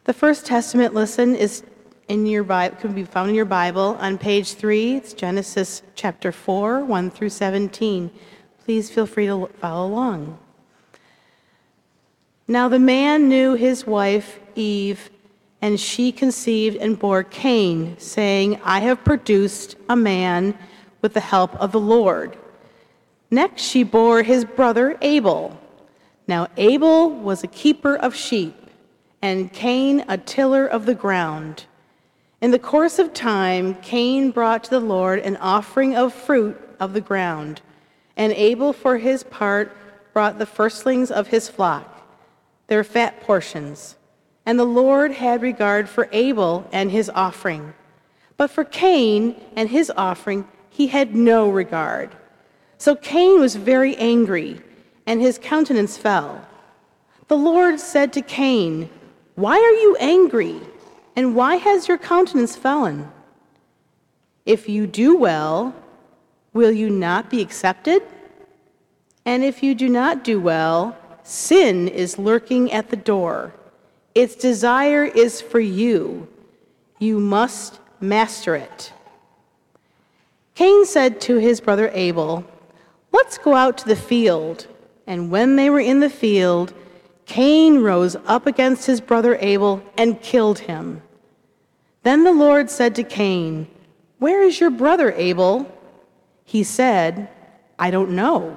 The First Testament lesson is in your Bible, can be found in your Bible on page 3. It's Genesis chapter 4, 1 through 17. Please feel free to follow along. Now the man knew his wife Eve, and she conceived and bore Cain, saying, I have produced a man with the help of the Lord. Next she bore his brother Abel. Now Abel was a keeper of sheep, and Cain a tiller of the ground. In the course of time, Cain brought to the Lord an offering of fruit of the ground, and Abel for his part brought the firstlings of his flock, their fat portions. And the Lord had regard for Abel and his offering, but for Cain and his offering he had no regard. So Cain was very angry, and his countenance fell. The Lord said to Cain, Why are you angry, and why has your countenance fallen? If you do well, will you not be accepted? And if you do not do well, sin is lurking at the door. Its desire is for you. You must master it. Cain said to his brother Abel, Let's go out to the field. And when they were in the field, Cain rose up against his brother Abel and killed him. Then the Lord said to Cain, Where is your brother Abel? He said, I don't know.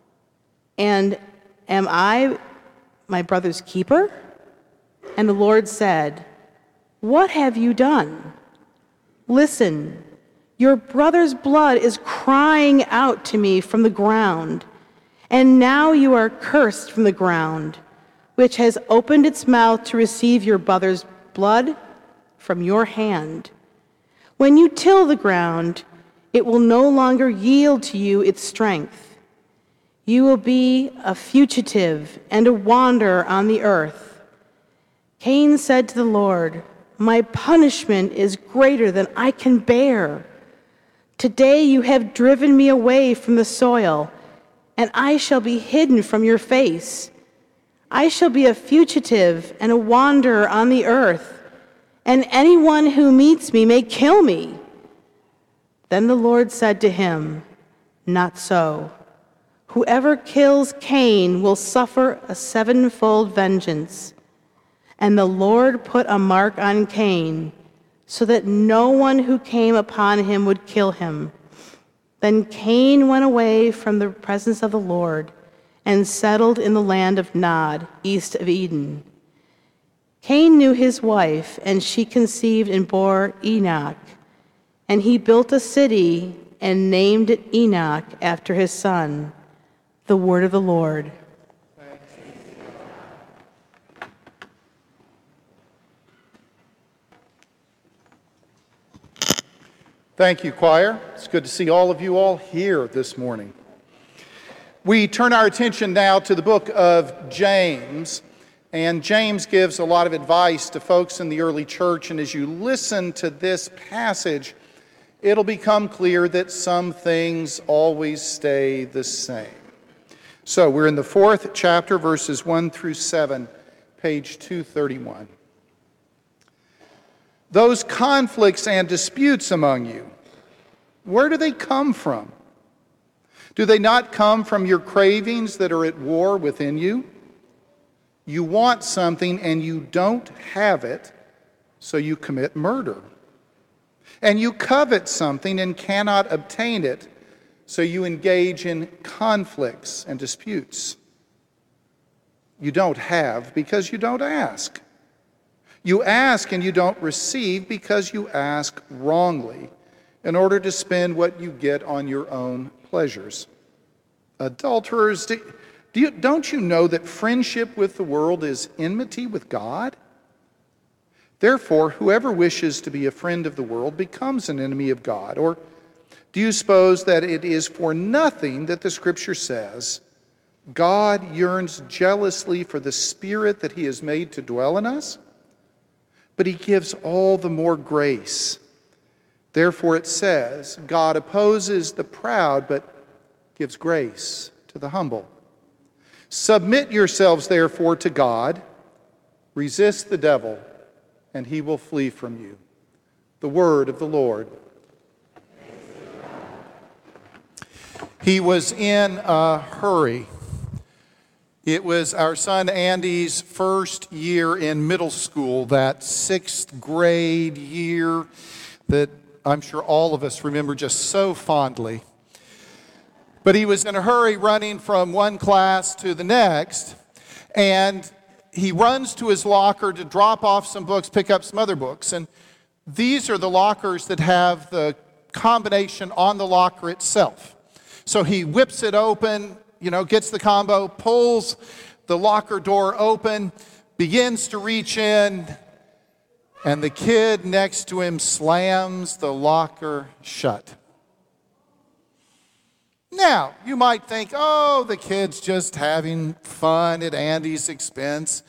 And am I my brother's keeper? And the Lord said, What have you done? Listen, your brother's blood is crying out to me from the ground, and now you are cursed from the ground, which has opened its mouth to receive your brother's blood from your hand. When you till the ground, it will no longer yield to you its strength. You will be a fugitive and a wanderer on the earth. Cain said to the Lord, My punishment is greater than I can bear. Today you have driven me away from the soil, and I shall be hidden from your face. I shall be a fugitive and a wanderer on the earth, and anyone who meets me may kill me. Then the Lord said to him, Not so. Whoever kills Cain will suffer a sevenfold vengeance. And the Lord put a mark on Cain, so that no one who came upon him would kill him. Then Cain went away from the presence of the Lord and settled in the land of Nod, east of Eden. Cain knew his wife, and she conceived and bore Enoch. And he built a city and named it Enoch after his son. The word of the Lord. Thank you, choir. It's good to see all of you all here this morning. We turn our attention now to the book of James, and James gives a lot of advice to folks in the early church, and as you listen to this passage, it'll become clear that some things always stay the same. So we're in the 4th chapter, verses 1 through 7, page 231. Those conflicts and disputes among you, where do they come from? Do they not come from your cravings that are at war within you? You want something and you don't have it, so you commit murder. And you covet something and cannot obtain it, so you engage in conflicts and disputes. You don't have because you don't ask. You ask and you don't receive because you ask wrongly, in order to spend what you get on your own pleasures. Adulterers, don't you know that friendship with the world is enmity with God? Therefore, whoever wishes to be a friend of the world becomes an enemy of God. Or do you suppose that it is for nothing that the Scripture says, God yearns jealously for the Spirit that He has made to dwell in us? But He gives all the more grace. Therefore it says, God opposes the proud, but gives grace to the humble. Submit yourselves, therefore, to God. Resist the devil, and he will flee from you. The word of the Lord. He was in a hurry. It was our son Andy's first year in middle school, that 6th grade year that I'm sure all of us remember just so fondly. But he was in a hurry running from one class to the next, and he runs to his locker to drop off some books, pick up some other books. And these are the lockers that have the combination on the locker itself. So he whips it open, gets the combo, pulls the locker door open, begins to reach in, and the kid next to him slams the locker shut. Now, you might think, oh, the kid's just having fun at Andy's expense.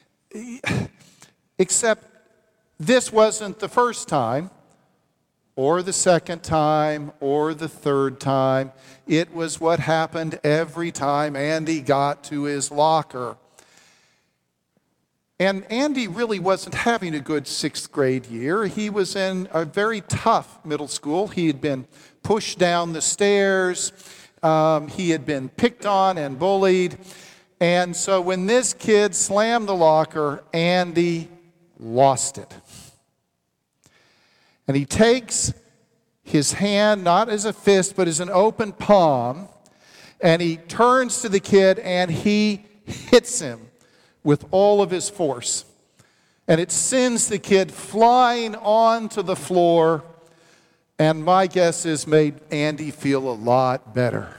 Except this wasn't the first time, or the second time, or the third time. It was what happened every time Andy got to his locker. And Andy really wasn't having a good 6th grade year. He was in a very tough middle school. He had been pushed down the stairs. He had been picked on and bullied. And so when this kid slammed the locker, Andy lost it. And he takes his hand, not as a fist, but as an open palm, and he turns to the kid and he hits him with all of his force. And it sends the kid flying onto the floor, and my guess is made Andy feel a lot better.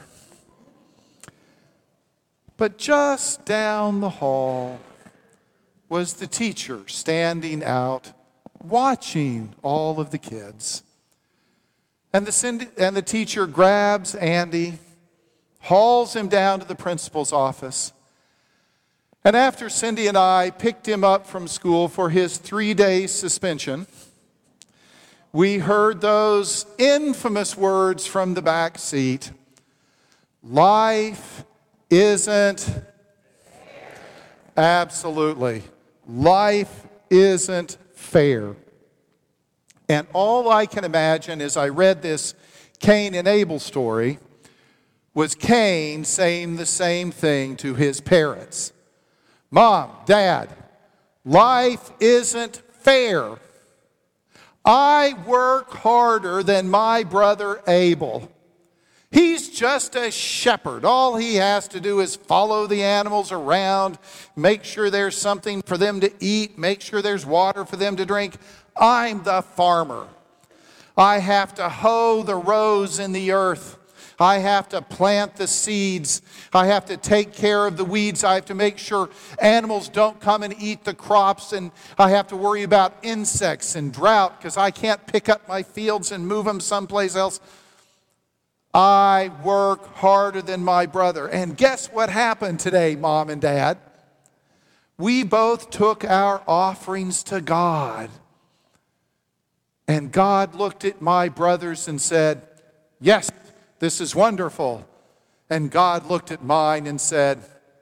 But just down the hall was the teacher standing out, watching all of the kids. And the teacher grabs Andy, hauls him down to the principal's office. And after Cindy and I picked him up from school for his 3-day suspension, we heard those infamous words from the back seat: life isn't, absolutely, life isn't fair. And all I can imagine as I read this Cain and Abel story was Cain saying the same thing to his parents. Mom, Dad, life isn't fair. I work harder than my brother Abel. He's just a shepherd. All he has to do is follow the animals around, make sure there's something for them to eat, make sure there's water for them to drink. I'm the farmer. I have to hoe the rows in the earth. I have to plant the seeds. I have to take care of the weeds. I have to make sure animals don't come and eat the crops. And I have to worry about insects and drought because I can't pick up my fields and move them someplace else. I work harder than my brother. And guess what happened today, Mom and Dad? We both took our offerings to God. And God looked at my brothers and said, yes, this is wonderful. And God looked at mine and said,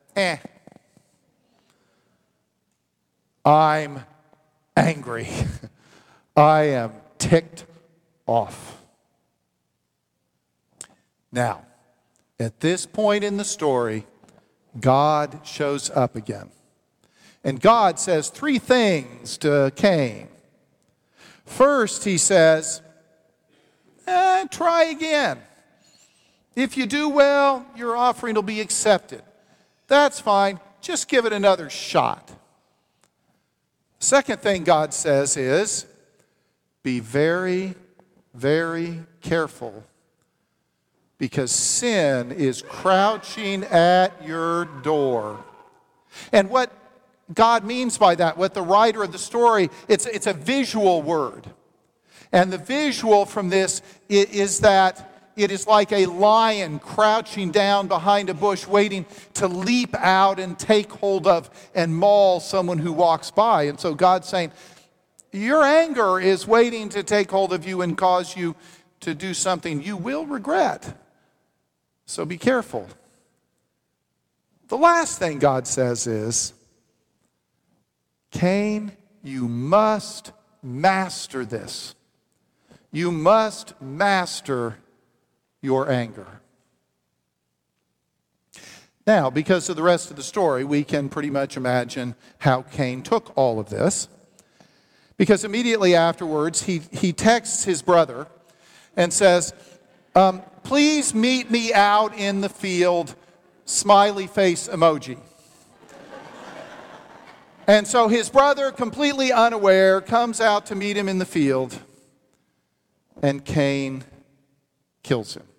I'm angry. I am ticked off. Now, at this point in the story, God shows up again. And God says 3 things to Cain. First, he says, try again. If you do well, your offering will be accepted. That's fine. Just give it another shot. Second thing God says is, be very, very careful, because sin is crouching at your door. And what God means by that, what the writer of the story, it's a visual word. And the visual from this is that it is like a lion crouching down behind a bush waiting to leap out and take hold of and maul someone who walks by. And so God's saying, your anger is waiting to take hold of you and cause you to do something you will regret. So be careful. The last thing God says is, Cain, you must master this. You must master your anger. Now, because of the rest of the story, we can pretty much imagine how Cain took all of this. Because immediately afterwards, he texts his brother and says, please meet me out in the field, smiley face emoji. And so his brother, completely unaware, comes out to meet him in the field, and Cain kills him.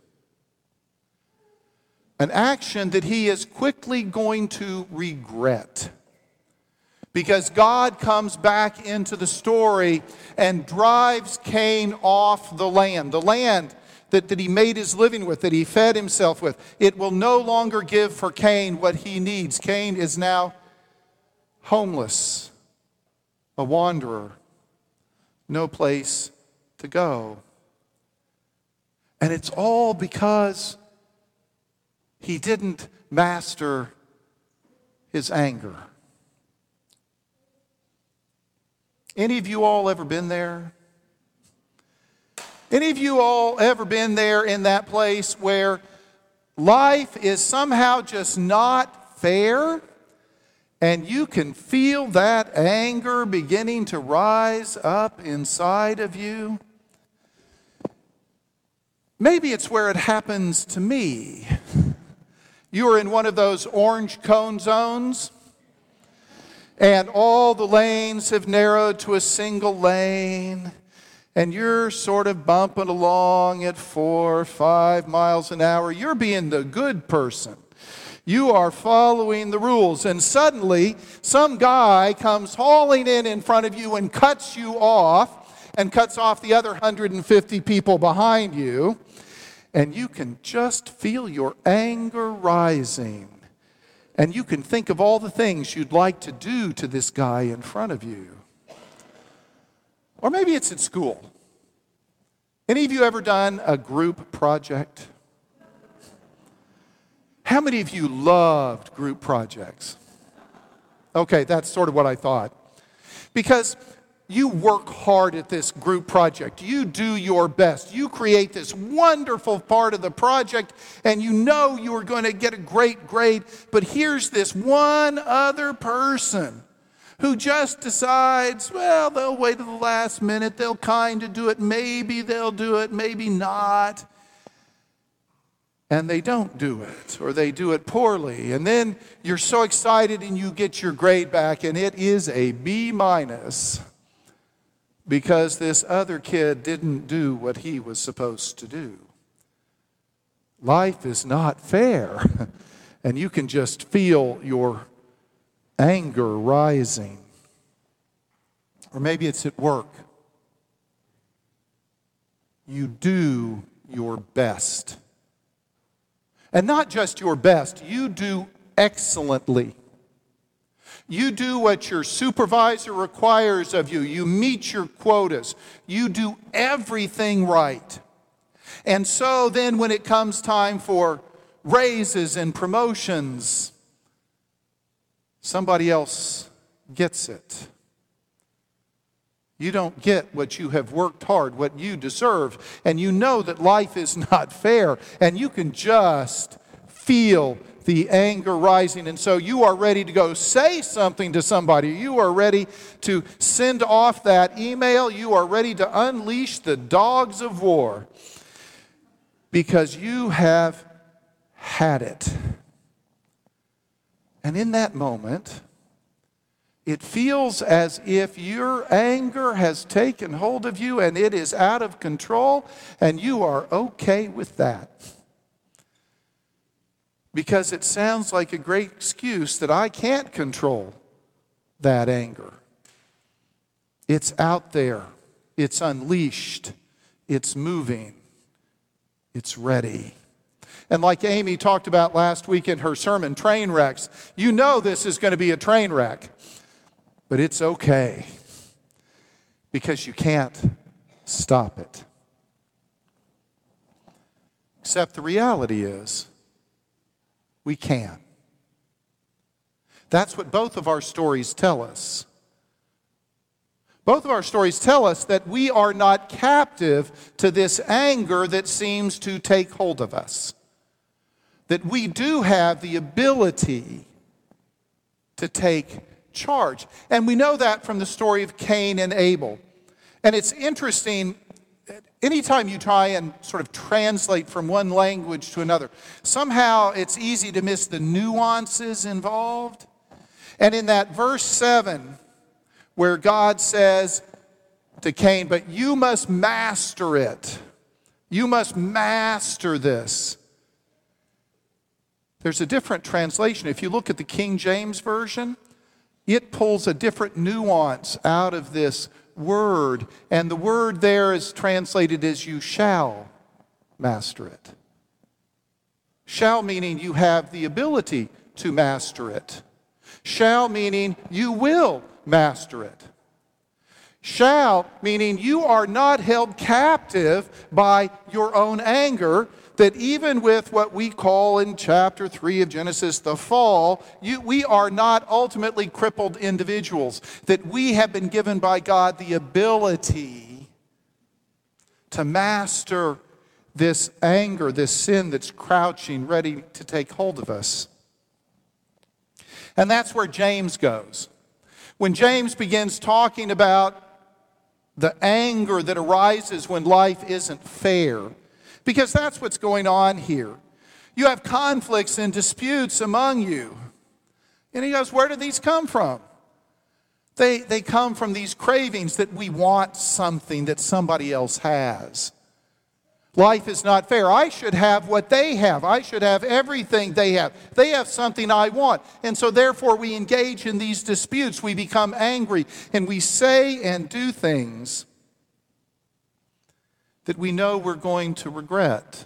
An action that he is quickly going to regret. Because God comes back into the story and drives Cain off the land that he made his living with, that he fed himself with. It will no longer give for Cain what he needs. Cain is now homeless, a wanderer, no place to go. And it's all because he didn't master his anger. Any of you all ever been there? Any of you all ever been there in that place where life is somehow just not fair? And you can feel that anger beginning to rise up inside of you. Maybe it's where it happens to me. You are in one of those orange cone zones, and all the lanes have narrowed to a single lane, and you're sort of bumping along at 4 or 5 miles an hour. You're being the good person. You are following the rules, and suddenly some guy comes hauling in front of you and cuts you off and cuts off the other 150 people behind you, and you can just feel your anger rising, and you can think of all the things you'd like to do to this guy in front of you. Or maybe it's at school. Any of you ever done a group project? How many of you loved group projects? Okay, that's sort of what I thought. Because you work hard at this group project. You do your best. You create this wonderful part of the project, and you know you are going to get a great grade. But here's this one other person who just decides, well, they'll wait till the last minute. They'll kind of do it. Maybe they'll do it, maybe not. And they don't do it, or they do it poorly. And then you're so excited and you get your grade back, and it is a B- because this other kid didn't do what he was supposed to do. Life is not fair, and you can just feel your anger rising. Or maybe it's at work. You do your best. And not just your best, you do excellently. You do what your supervisor requires of you. You meet your quotas. You do everything right. And so then when it comes time for raises and promotions, somebody else gets it. You don't get what you have worked hard, what you deserve. And you know that life is not fair. And you can just feel the anger rising. And so you are ready to go say something to somebody. You are ready to send off that email. You are ready to unleash the dogs of war. Because you have had it. And in that moment, it feels as if your anger has taken hold of you and it is out of control, and you are okay with that. Because it sounds like a great excuse that I can't control that anger. It's out there. It's unleashed. It's moving. It's ready. And like Amy talked about last week in her sermon, train wrecks, you know this is going to be a train wreck. But it's okay, because you can't stop it. Except the reality is, we can. That's what both of our stories tell us. Both of our stories tell us that we are not captive to this anger that seems to take hold of us. That we do have the ability to take charge. And we know that from the story of Cain and Abel. And it's interesting, anytime you try and sort of translate from one language to another, somehow it's easy to miss the nuances involved. And in that verse 7, where God says to Cain, but you must master it. You must master this. There's a different translation. If you look at the King James Version, it pulls a different nuance out of this word. And the word there is translated as you shall master it. Shall meaning you have the ability to master it. Shall meaning you will master it. Shall meaning you are not held captive by your own anger, that even with what we call in chapter 3 of Genesis the fall, we are not ultimately crippled individuals, that we have been given by God the ability to master this anger, this sin that's crouching, ready to take hold of us. And that's where James goes. When James begins talking about the anger that arises when life isn't fair, because that's what's going on here. You have conflicts and disputes among you. And he goes, where do these come from? They come from these cravings that we want something that somebody else has. Life is not fair. I should have what they have. I should have everything they have. They have something I want. And so therefore we engage in these disputes. We become angry and we say and do things that we know we're going to regret.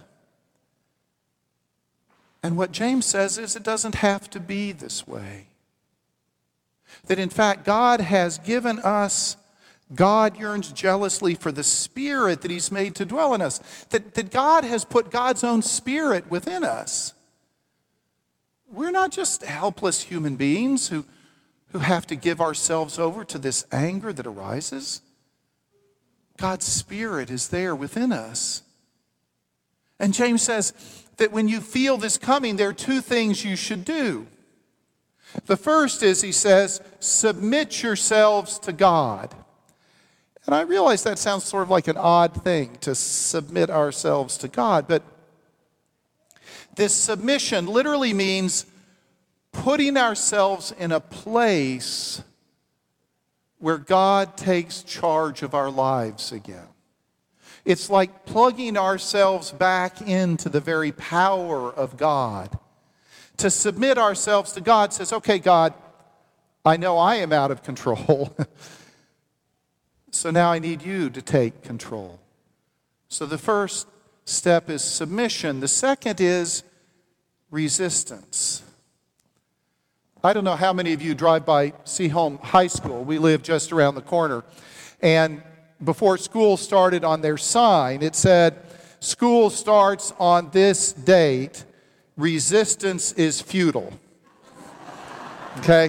And what James says is it doesn't have to be this way. That in fact God has given us, God yearns jealously for the Spirit that He's made to dwell in us. That God has put God's own Spirit within us. We're not just helpless human beings who have to give ourselves over to this anger that arises. God's Spirit is there within us. And James says that when you feel this coming, there are two things you should do. The first is, he says, submit yourselves to God. And I realize that sounds sort of like an odd thing, to submit ourselves to God. But this submission literally means putting ourselves in a place where God takes charge of our lives again. It's like plugging ourselves back into the very power of God. To submit ourselves to God says, okay, God, I know I am out of control. So now I need you to take control. So the first step is submission. The second is resistance. I don't know how many of you drive by Seaholm High School. We live just around the corner. And before school started, on their sign, it said, school starts on this date. Resistance is futile. Okay?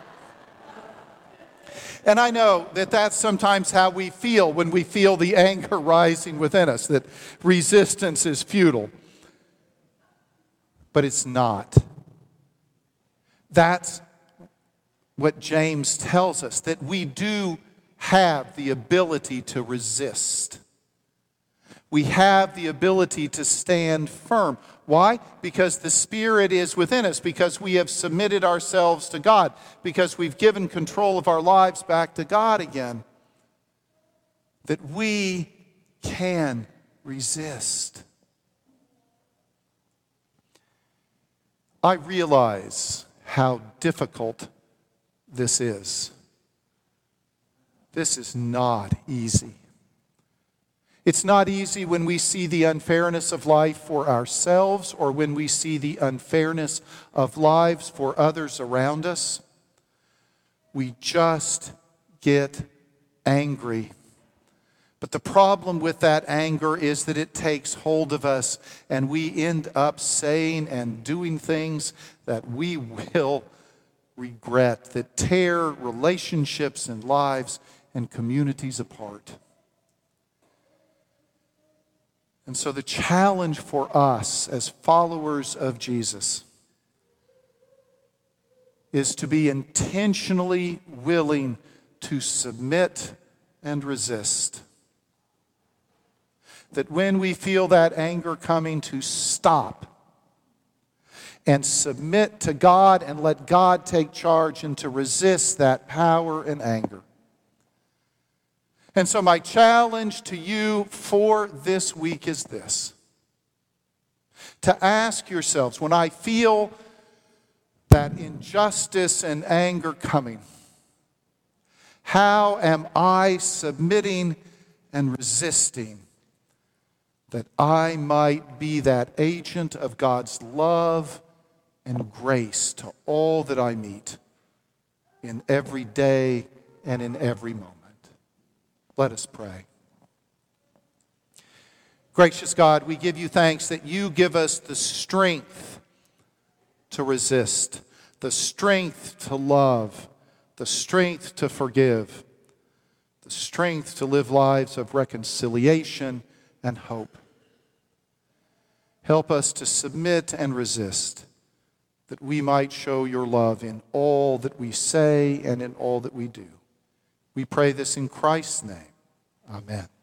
And I know that that's sometimes how we feel when we feel the anger rising within us, that resistance is futile. But it's not. That's what James tells us, that we do have the ability to resist. We have the ability to stand firm. Why? Because the Spirit is within us, because we have submitted ourselves to God, because we've given control of our lives back to God again, that we can resist. I realize how difficult this is. This is not easy. It's not easy when we see the unfairness of life for ourselves or when we see the unfairness of lives for others around us. We just get angry. But the problem with that anger is that it takes hold of us and we end up saying and doing things that we will regret, that tear relationships and lives and communities apart. And so the challenge for us as followers of Jesus is to be intentionally willing to submit and resist. That when we feel that anger coming, to stop and submit to God and let God take charge, and to resist that power and anger. And so my challenge to you for this week is this: to ask yourselves, when I feel that injustice and anger coming, how am I submitting and resisting, that I might be that agent of God's love and grace to all that I meet in every day and in every moment? Let us pray. Gracious God, we give you thanks that you give us the strength to resist, the strength to love, the strength to forgive, the strength to live lives of reconciliation and hope. Help us to submit and resist, that we might show your love in all that we say and in all that we do. We pray this in Christ's name. Amen.